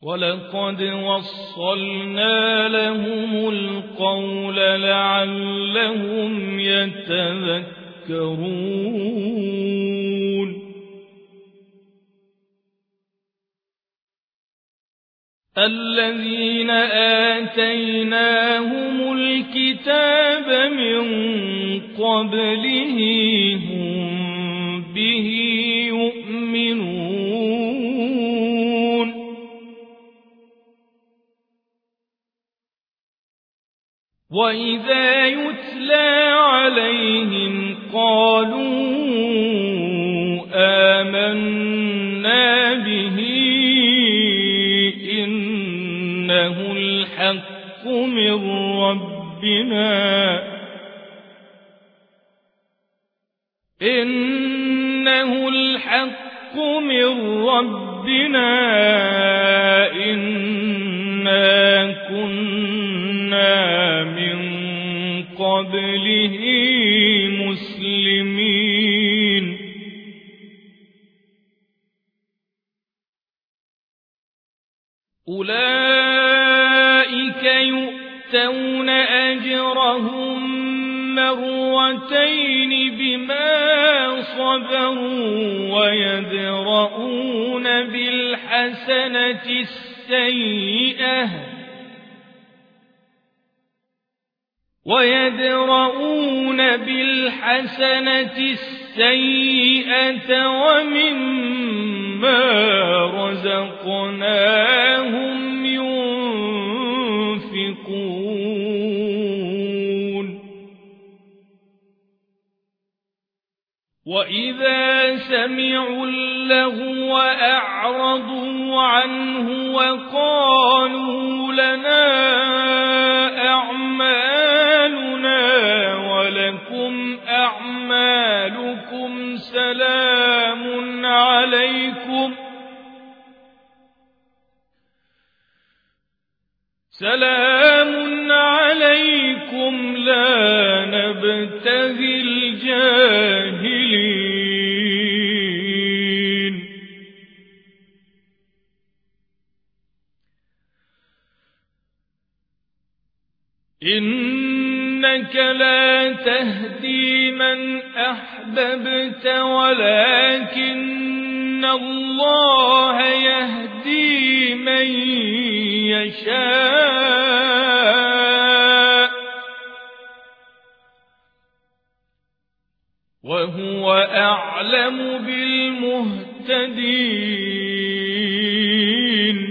ولقد وصلنا لهم القول لعلهم يتذكرون الذين آتيناهم الكتاب من قبله هم به يؤمنون وإذا يتلى عليهم قالوا آمنا به إنه الحق من ربنا إنا كنا من قبله مسلمين أولئك يؤتون أجرهم مرتين بما صبروا ويدرؤون بالحسنة السيئة ومما رزقناهم ينفقون وإذا سمعوا اللغو أعرضوا عنه وقالوا لنا أعمالنا ولكم أعمالكم سلام عليكم لا نبتغي الجاهلين إنك لا تهدي من أحببت ولكن الله يهدي من يشاء وهو أعلم بالمهتدين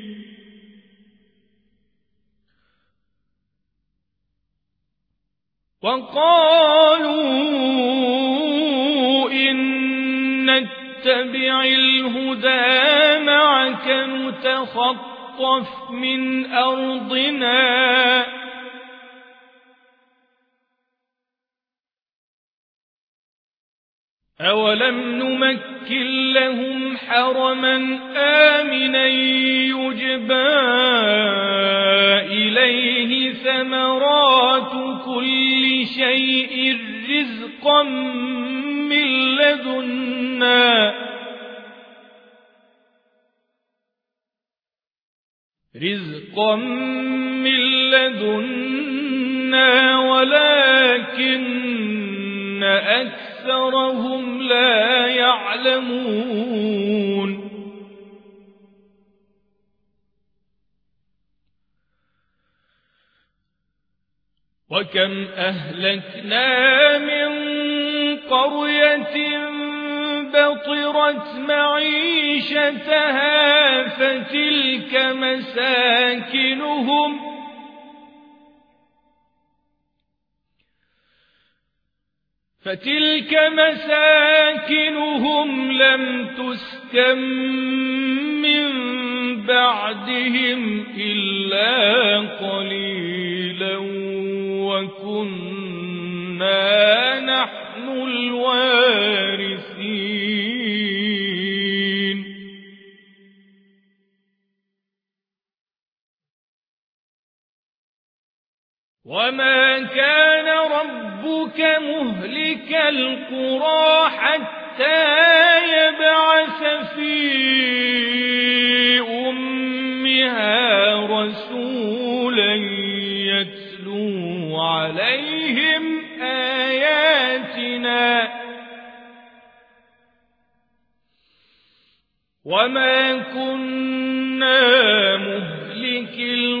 وقالوا إن نتبع الهدى معك نتخطف من أرضنا أولم نمكن لهم حرما آمنا يجبى إليه ثمرات كل شيء رزقا من لدنا ولكن أكثرهم لا يعلمون وكم أهلكنا من قرية بطرت معيشتها فتلك مساكنهم لم تسكن من بعدهم إلا قليلا وكنا نحن الوارثين وما كان ربك مهلك القرى حتى يبعث في بها رسولا يتلو عليهم آياتنا وما كنا مهلك